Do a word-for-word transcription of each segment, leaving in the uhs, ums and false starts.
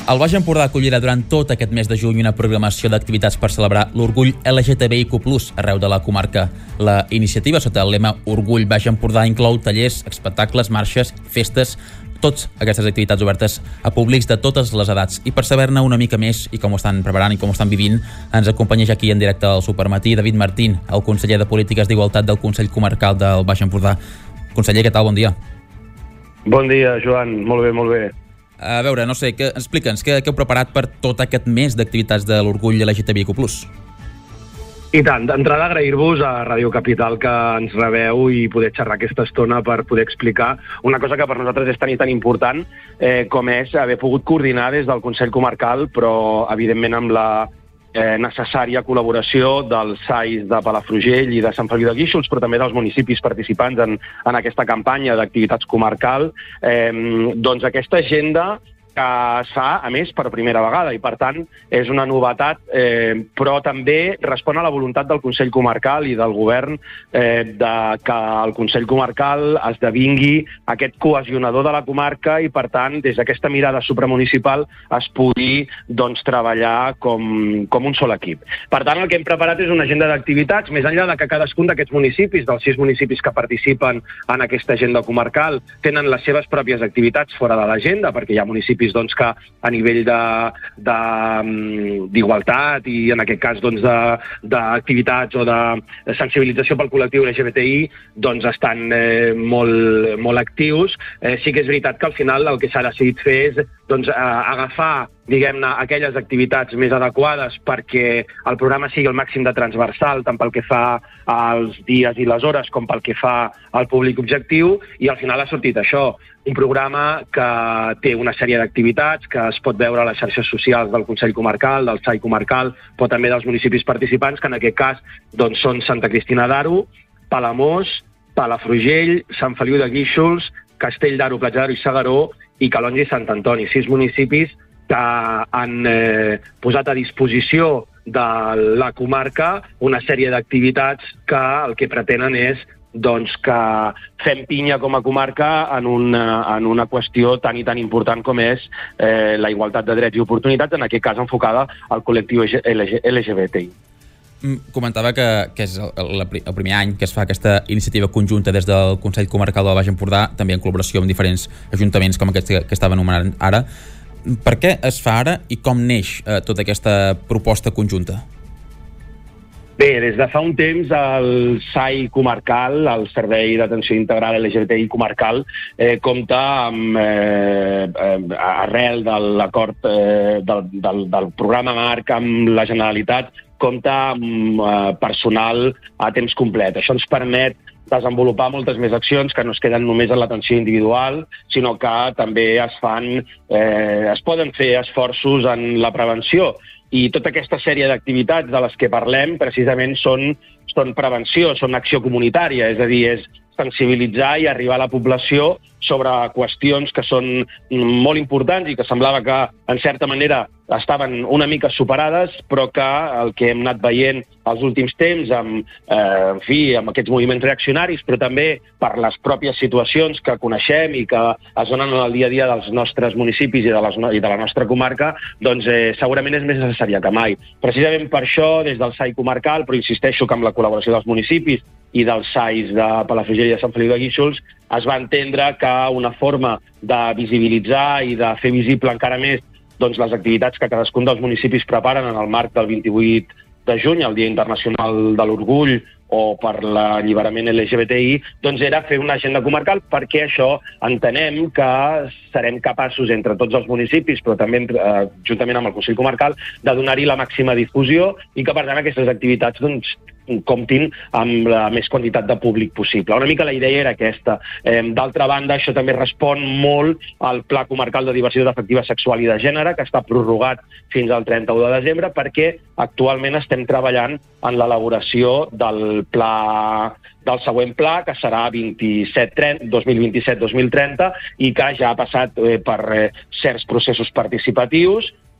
El Baix Empordà acollirà durant tot aquest mes de juny una programació d'activitats per celebrar l'orgull L G T B I Q plus, arreu de la comarca. La iniciativa, sota el lema Orgull Baix Empordà, inclou tallers, espectacles, marxes, festes, tots aquestes activitats obertes a públics de totes les edats. I per saber-ne una mica més i com ho estan preparant i com ho estan vivint, ens acompanya aquí en directe al Supermatí David Martín, el conseller de Polítiques d'Igualtat del Consell Comarcal del Baix Empordà. Conseller, què tal? Bon dia. Bon dia, Joan. Molt bé, molt bé. A veure, no sé, que, explica'ns, què, què heu preparat per tot aquest mes d'activitats de l'orgull L G T B I Q plus? I tant, d'entrada agrair-vos a Ràdio Capital que ens rebeu i poder xerrar aquesta estona per poder explicar una cosa que per nosaltres és tan i tan important eh, com és haver pogut coordinar des del Consell Comarcal, però evidentment amb la eh, necessària col·laboració dels S A Is de Palafrugell i de Sant Feliu de Guíxols, però també dels municipis participants en, en aquesta campanya d'activitats comarcal, eh, doncs aquesta agenda que es fa, a més, per primera vegada, i per tant és una novetat, eh, però també respon a la voluntat del Consell Comarcal i del govern eh, de que el Consell Comarcal esdevingui aquest cohesionador de la comarca i, per tant, des d'aquesta mirada supramunicipal es pugui doncs, treballar com, com un sol equip. Per tant, el que hem preparat és una agenda d'activitats, més enllà de que cadascun d'aquests municipis, dels sis municipis que participen en aquesta agenda comarcal, tenen les seves pròpies activitats fora de l'agenda, perquè hi ha municipis doncs, que a nivell d'igualtat i en aquest cas doncs, d'activitats o de sensibilització pel col·lectiu L G B T I doncs, estan eh, molt, molt actius. Eh, sí que és veritat que al final el que s'ha decidit fer és doncs, eh, agafar diguem-ne, aquelles activitats més adequades perquè el programa sigui el màxim de transversal, tant pel que fa als dies i les hores com pel que fa al públic objectiu, i al final ha sortit això, un programa que té una sèrie d'activitats que es pot veure a les xarxes socials del Consell Comarcal, del S A I Comarcal, però també dels municipis participants, que en aquest cas doncs, són Santa Cristina d'Aro, Palamós, Palafrugell, Sant Feliu de Guíxols, Castell d'Aro, Platja d'Aro i S'Agaró i Calonge i Sant Antoni, sis municipis que han eh, posat a disposició de la comarca una sèrie d'activitats que el que pretenen és doncs, que fem pinya com a comarca en una, en una qüestió tan i tan important com és eh, la igualtat de drets i oportunitats, en aquest cas enfocada al col·lectiu L G B T I. Comentava que, que és el, el primer any que es fa aquesta iniciativa conjunta des del Consell Comarcal del Baix Empordà, també en col·laboració amb diferents ajuntaments com aquest que, que estava anomenant ara. Per què es fa ara i com neix eh, tota aquesta proposta conjunta? Bé, des de fa un temps el S A I comarcal, el Servei d'Atenció Integral L G B T I comarcal, eh, compta amb, eh, eh, arrel de l'acord eh, del, del, del programa marc amb la Generalitat, compta amb eh, personal a temps complet. Això ens permet desenvolupar moltes més accions que no es queden només en l'atenció individual, sinó que també es fan, eh, es poden fer esforços en la prevenció. I tota aquesta sèrie d'activitats de les que parlem precisament són, són prevenció, són acció comunitària, és a dir, és sensibilitzar i arribar a la població sobre qüestions que són molt importants i que semblava que, en certa manera, estaven una mica superades, però que el que hem anat veient els últims temps, amb, eh, en fi, amb aquests moviments reaccionaris, però també per les pròpies situacions que coneixem i que es donen en el dia a dia dels nostres municipis i de, les, i de la nostra comarca, doncs eh, segurament és més necessària que mai. Precisament per això, des del S A I comarcal, però insisteixo que amb la col·laboració dels municipis i dels S A Is de Palafrugell i de Sant Feliu de Guíxols, es va entendre que una forma de visibilitzar i de fer visible encara més doncs, les activitats que cadascun dels municipis preparen en el marc del vint-i-vuit de juny, el Dia Internacional de l'Orgull, o per l'alliberament L G B T I, doncs era fer una agenda comarcal, perquè això entenem que serem capaços entre tots els municipis, però també eh, juntament amb el Consell Comarcal, de donar-hi la màxima difusió i que per tant aquestes activitats doncs, comptin amb la més quantitat de públic possible. Una mica la idea era aquesta. Eh, D'altra banda, això també respon molt al Pla Comarcal de Diversitat Afectiva Sexual i de Gènere, que està prorrogat fins al trenta-u de desembre, perquè actualment estem treballant en l'elaboració del pla del següent pla, que serà dos mil vint-i-set dos mil trenta, i que ja ha passat eh, per eh, certs processos participatius,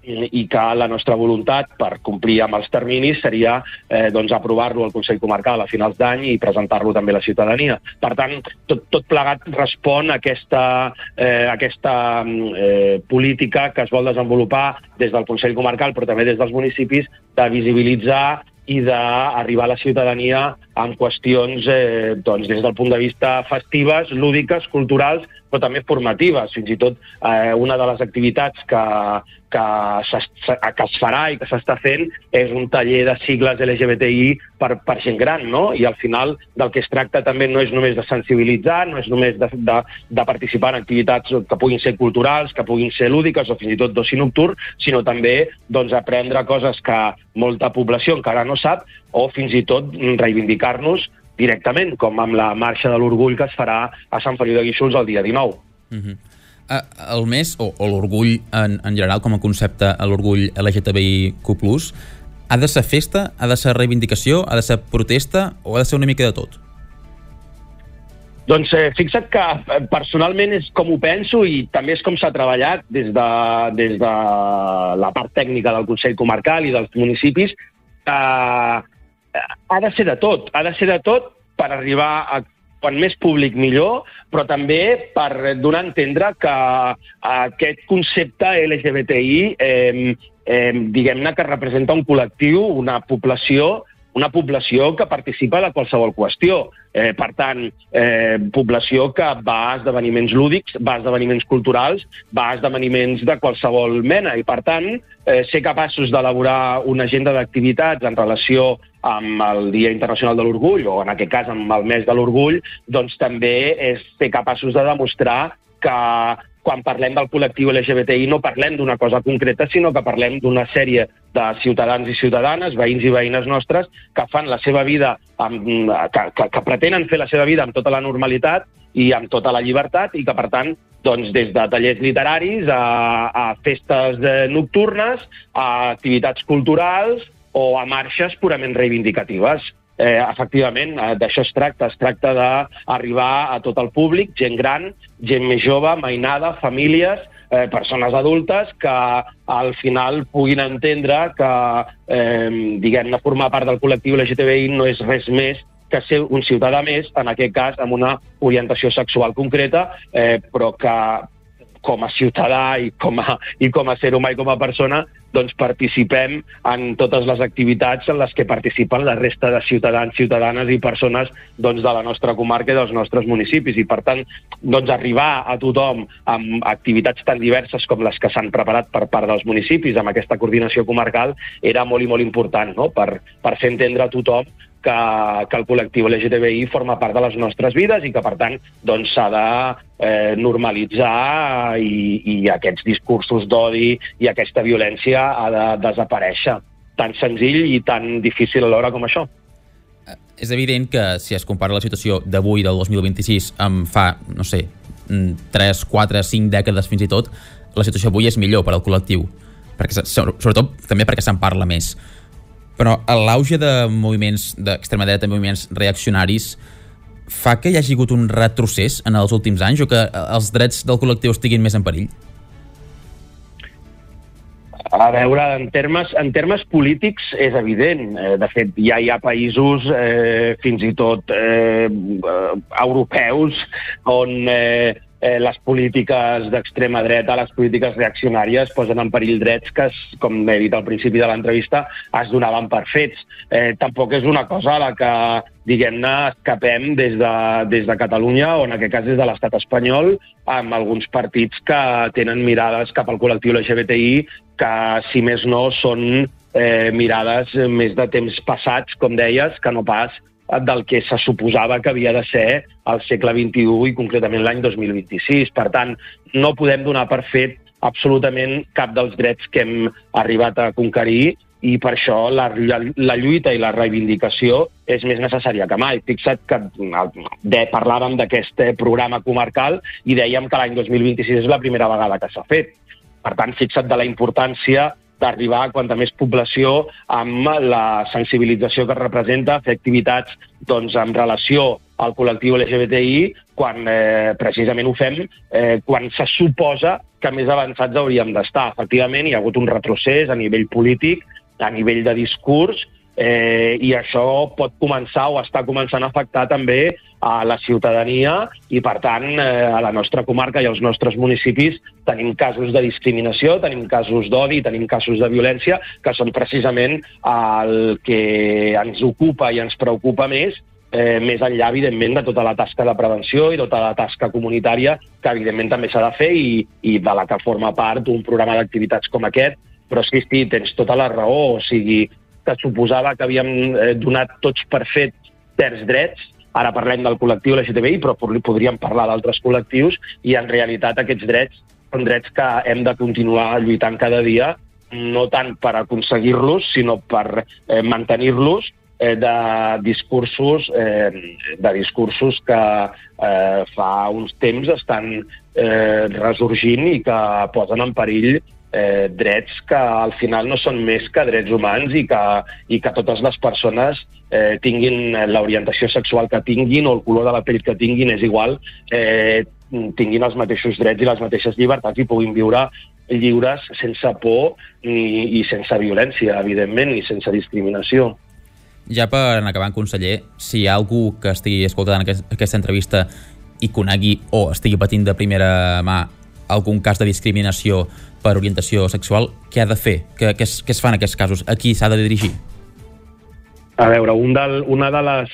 i que la nostra voluntat per complir amb els terminis seria eh, doncs aprovar-lo al Consell Comarcal a finals d'any i presentar-lo també a la ciutadania. Per tant, tot, tot plegat respon a aquesta, eh, aquesta eh, política que es vol desenvolupar des del Consell Comarcal però també des dels municipis de visibilitzar i d'arribar a la ciutadania amb qüestions eh, doncs, des del punt de vista festives, lúdiques, culturals, però també formatives. Fins i tot eh, una de les activitats que, que, que es farà i que s'està fent és un taller de sigles L G B T I per, per gent gran, no? I al final del que es tracta també no és només de sensibilitzar, no és només de, de, de participar en activitats que puguin ser culturals, que puguin ser lúdiques o fins i tot d'oci nocturn, sinó també doncs, aprendre coses que molta població encara no sap o fins i tot reivindicar-nos directament, com amb la marxa de l'orgull que es farà a Sant Feliu de Guíxols el dia dinou. Uh-huh. uh, el mes, o, o l'orgull en, en general, com a concepte, l'orgull L G T B I Q plus, ha de ser festa, ha de ser reivindicació, ha de ser protesta o ha de ser una mica de tot? Doncs eh, fixa't que personalment és com ho penso i també és com s'ha treballat des de, des de la part tècnica del Consell Comarcal i dels municipis. Eh, ha de ser de tot, ha de ser de tot per arribar a quan més públic millor, però també per donar a entendre que aquest concepte L G B T I, eh, eh, diguem-ne que representa un col·lectiu, una població, una població que participa de qualsevol qüestió. Eh, per tant, eh, població que va a esdeveniments lúdics, va a esdeveniments culturals, va a esdeveniments de qualsevol mena i, per tant, eh, ser capaços d'elaborar una agenda d'activitats en relació amb el Dia Internacional de l'Orgull o, en aquest cas, amb el mes de l'Orgull, doncs també és ser capaços de demostrar que quan parlem del col·lectiu L G B T I no parlem d'una cosa concreta, sinó que parlem d'una sèrie de ciutadans i ciutadanes, veïns i veïnes nostres, que fan la seva vida, amb, que, que, que pretenen fer la seva vida amb tota la normalitat i amb tota la llibertat i que, per tant, doncs, des de tallers literaris a, a festes nocturnes, a activitats culturals o a marxes purament reivindicatives. Eh, efectivament, eh, d'això es tracta. Es tracta d'arribar a tot el públic, gent gran, gent més jove, mainada, famílies, eh, persones adultes que al final puguin entendre que eh, diguem-ne, formar part del col·lectiu L G T B I no és res més que ser un ciutadà més, en aquest cas amb una orientació sexual concreta, eh, però que com a ciutadà i com a, i com a ser humà i com a persona, doncs participem en totes les activitats en les que participen la resta de ciutadans, ciutadanes i persones doncs, de la nostra comarca i dels nostres municipis. I, per tant, doncs, arribar a tothom amb activitats tan diverses com les que s'han preparat per part dels municipis amb aquesta coordinació comarcal era molt i molt important, no? per, per fer entendre a tothom que, que el col·lectiu L G T B I forma part de les nostres vides i que, per tant, doncs, s'ha de eh, normalitzar i, i aquests discursos d'odi i aquesta violència ha de desaparèixer. Tan senzill i tan difícil alhora com això. És evident que si es compara la situació d'avui, del dos mil vint-i-sis, amb fa, no sé, tres, quatre, cinc dècades fins i tot, la situació avui és millor per al col·lectiu. Perquè, sobretot també perquè se'n parla més. Però l'auge de moviments d'extrema dreta, moviments reaccionaris, fa que hi hagi hagut un retrocés en els últims anys o que els drets del col·lectiu estiguin més en perill? A veure, en termes, en termes polítics és evident. De fet, ja hi ha països, eh, fins i tot eh, europeus, on eh, eh, les polítiques d'extrema dreta, les polítiques reaccionàries posen en perill drets que, com he dit al principi de l'entrevista, es donaven per fets. Eh, tampoc és una cosa a la que, diguem-ne, escapem des de, des de Catalunya o, en aquest cas, des de l'estat espanyol, amb alguns partits que tenen mirades cap al col·lectiu L G B T I que, si més no, són eh, mirades més de temps passats, com deies, que no pas del que se suposava que havia de ser al segle vint-i-u i concretament l'any dos mil vint-i-sis. Per tant, no podem donar per fet absolutament cap dels drets que hem arribat a conquerir i per això la, la, la lluita i la reivindicació és més necessària que mai. Fixa't que de, parlàvem d'aquest programa comarcal i dèiem que l'any dos mil vint-i-sis és la primera vegada que s'ha fet. Per tant, fixa't de la importància d'arribar a quanta més població amb la sensibilització que representa fer activitats doncs, en relació al col·lectiu L G B T I quan eh, precisament ho fem eh, quan se suposa que més avançats hauríem d'estar. Efectivament, hi ha hagut un retrocés a nivell polític, a nivell de discurs, eh, i això pot començar o està començant a afectar també a la ciutadania i, per tant, eh, a la nostra comarca i als nostres municipis tenim casos de discriminació, tenim casos d'odi, tenim casos de violència, que són precisament el que ens ocupa i ens preocupa més, eh, més enllà, evidentment, de tota la tasca de prevenció i tota la tasca comunitària, que, evidentment, també s'ha de fer i, i de la que forma part un programa d'activitats com aquest. Però és que sí, tens tota la raó, o sigui, que suposava que havíem eh, donat tots per fet certs drets. Ara parlem del col·lectiu L G T B I, però podríem parlar d'altres col·lectius, i en realitat aquests drets són drets que hem de continuar lluitant cada dia, no tant per aconseguir-los, sinó per eh, mantenir-los eh, de discursos eh, de discursos que eh, fa uns temps estan eh, resorgint i que posen en perill Eh, drets que al final no són més que drets humans i que, i que totes les persones eh, tinguin l'orientació sexual que tinguin o el color de la pell que tinguin, és igual, eh, tinguin els mateixos drets i les mateixes llibertats i puguin viure lliures sense por ni, i sense violència, evidentment, ni sense discriminació. Ja per acabar, conseller, si hi ha algú que estigui escoltant aquest, aquesta entrevista i conegui o estigui patint de primera mà algun cas de discriminació per orientació sexual, què ha de fer? Què, què, es, què es fa en aquests casos? A qui s'ha de dirigir? A veure, un del, una de les,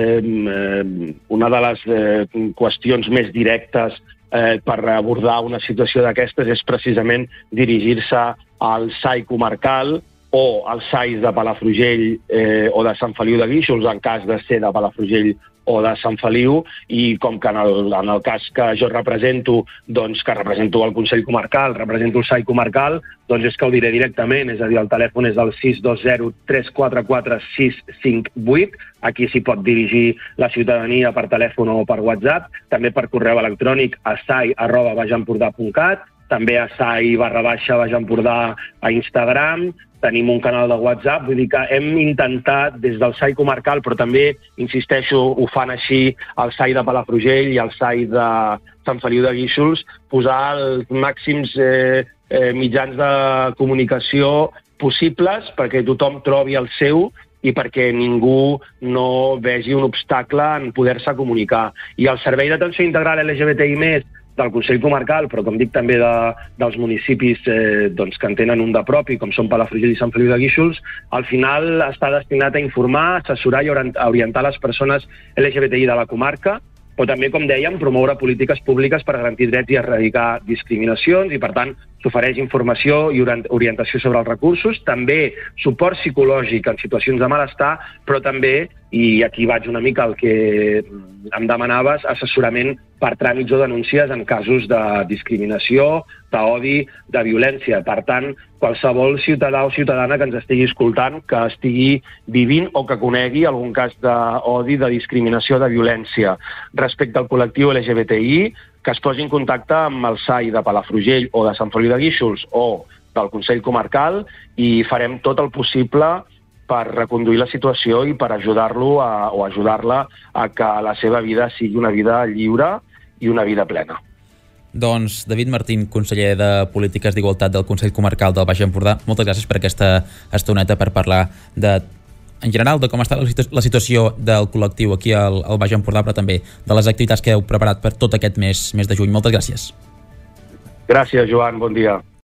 eh, una de les eh, qüestions més directes eh, per abordar una situació d'aquestes és precisament dirigir-se al S A I comarcal o als S A Is de Palafrugell eh, o de Sant Feliu de Guíxols, en cas de ser de Palafrugell o de Sant Feliu, i com que en el, en el cas que jo represento, doncs que represento el Consell Comarcal, represento el S A I comarcal, doncs és que ho diré directament, és a dir, el telèfon és el sis dos zero tres quatre quatre sis cinc vuit, aquí s'hi pot dirigir la ciutadania per telèfon o per WhatsApp, també per correu electrònic a sai arroba baixempordà punt cat, també a sai barra baixa Baix Empordà a Instagram, tenim un canal de WhatsApp, vull dir que hem intentat des del S A I comarcal, però també, insisteixo, ho fan així el S A I de Palafrugell i el S A I de Sant Feliu de Guíxols, posar els màxims eh, eh, mitjans de comunicació possibles perquè tothom trobi el seu i perquè ningú no vegi un obstacle en poder-se comunicar. I el Servei d'Atenció Integral L G B T I més, del Consell Comarcal, però com dic també de, dels municipis eh, doncs, que en tenen un de propi, com són Palafrugell i Sant Feliu de Guíxols, al final està destinat a informar, assessorar i orientar les persones L G B T I de la comarca, però també, com dèiem, promoure polítiques públiques per garantir drets i erradicar discriminacions i, per tant, s'ofereix informació i orientació sobre els recursos, també suport psicològic en situacions de malestar, però també, i aquí vaig una mica al que em demanaves, assessorament per tràmits o denúncies en casos de discriminació, d'odi, de violència. Per tant, qualsevol ciutadà o ciutadana que ens estigui escoltant, que estigui vivint o que conegui algun cas d'odi, de discriminació, de violència respecte al col·lectiu L G B T I, que es posi en contacte amb el S A I de Palafrugell o de Sant Feliu de Guíxols o del Consell Comarcal i farem tot el possible per reconduir la situació i per ajudar-lo a, o ajudar-la a que la seva vida sigui una vida lliure i una vida plena. Doncs David Martín, conseller de Polítiques d'Igualtat del Consell Comarcal del Baix Empordà, moltes gràcies per aquesta estoneta per parlar de, en general, de com està la, situ la situació del col·lectiu aquí al, al Baix Empordà, però també de les activitats que heu preparat per tot aquest mes, mes de juny. Moltes gràcies. Gràcies, Joan. Bon dia.